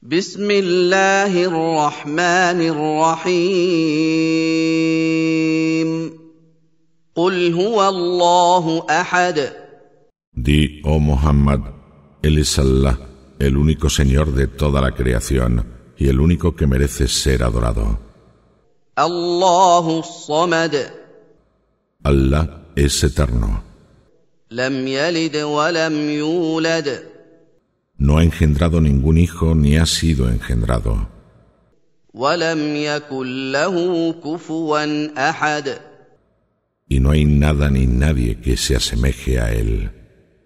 بسم الله الرحمن الرحيم قل هو الله أحد. Di, oh Muhammad, Él es Allah, el único Señor de toda la creación y el único que merece ser adorado. الله الصمد. Allah es eterno. لم يلد ولم يولد. No ha engendrado ningún hijo ni ha sido engendrado. ولم يكن له كفوا أحد. Y no hay nada ni nadie que se asemeje a Él.